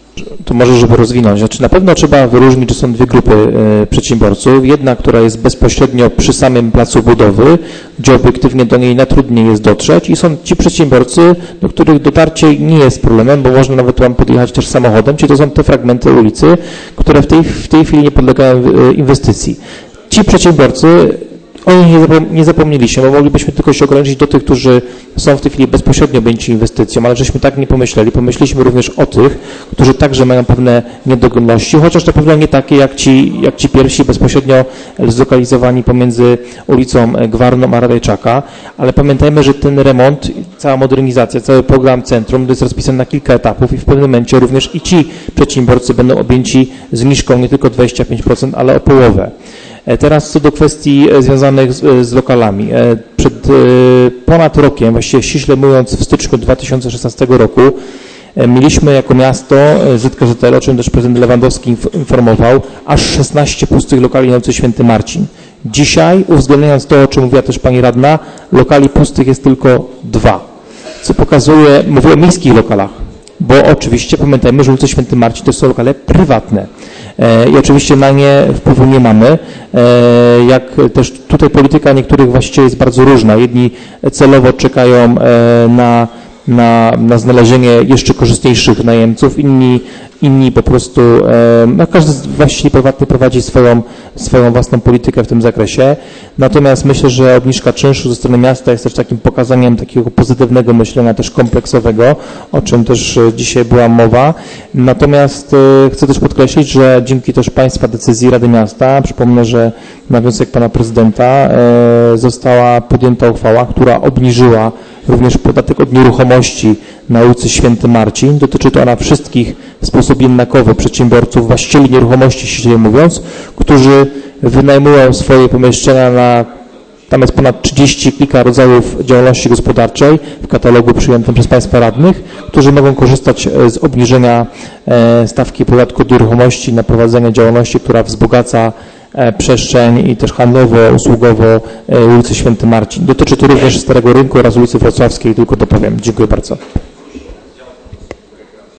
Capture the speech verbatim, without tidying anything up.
To może, żeby rozwinąć. Znaczy, na pewno trzeba wyróżnić, że są dwie grupy e, przedsiębiorców. Jedna, która jest bezpośrednio przy samym placu budowy, gdzie obiektywnie do niej najtrudniej jest dotrzeć i są ci przedsiębiorcy, do których dotarcie nie jest problemem, bo można nawet tam podjechać też samochodem, czyli to są te fragmenty ulicy, które w tej, w tej chwili nie podlegają e, inwestycji. Ci przedsiębiorcy, o nich nie, zapom nie zapomnieliśmy, bo moglibyśmy tylko się ograniczyć do tych, którzy są w tej chwili bezpośrednio objęci inwestycją, ale żeśmy tak nie pomyśleli. Pomyśleliśmy również o tych, którzy także mają pewne niedogodności, chociaż na pewno nie takie jak ci, jak ci pierwsi bezpośrednio zlokalizowani pomiędzy ulicą Gwarną a Radejczaka, ale pamiętajmy, że ten remont, cała modernizacja, cały program centrum jest rozpisany na kilka etapów i w pewnym momencie również i ci przedsiębiorcy będą objęci zniżką nie tylko dwadzieścia pięć procent, ale o połowę. Teraz co do kwestii związanych z, z lokalami. Przed ponad rokiem, właściwie ściśle mówiąc w styczniu dwa tysiące szesnastego roku, mieliśmy jako miasto Z K Z L, o czym też prezydent Lewandowski informował, aż szesnaście pustych lokali na ulicy Święty Marcin. Dzisiaj, uwzględniając to, o czym mówiła też pani radna, lokali pustych jest tylko dwa, co pokazuje, mówię o miejskich lokalach, bo oczywiście pamiętajmy, że ulica Święty Marcin to są lokale prywatne. I oczywiście na nie wpływu nie mamy, jak też tutaj polityka niektórych właścicieli jest bardzo różna. Jedni celowo czekają na, na, na znalezienie jeszcze korzystniejszych najemców, inni, inni po prostu, no każdy właściciel prywatny prowadzi swoją, swoją własną politykę w tym zakresie. Natomiast myślę, że obniżka czynszu ze strony miasta jest też takim pokazaniem takiego pozytywnego myślenia, też kompleksowego, o czym też dzisiaj była mowa. Natomiast chcę też podkreślić, że dzięki też Państwa decyzji Rady Miasta, przypomnę, że na wniosek Pana Prezydenta została podjęta uchwała, która obniżyła również podatek od nieruchomości na ulicy Święty Marcin. Dotyczy to ona wszystkich w sposób jednakowy przedsiębiorców, właścicieli nieruchomości, ściślej mówiąc, którzy wynajmują swoje pomieszczenia na, tam jest ponad trzydzieści kilka rodzajów działalności gospodarczej w katalogu przyjętym przez Państwa radnych, którzy mogą korzystać z obniżenia stawki podatku od nieruchomości na prowadzenie działalności, która wzbogaca przestrzeń i też handlowo-usługowo ulicy Święty Marcin. Dotyczy to również Starego Rynku oraz ulicy Wrocławskiej, tylko dopowiem. Dziękuję bardzo.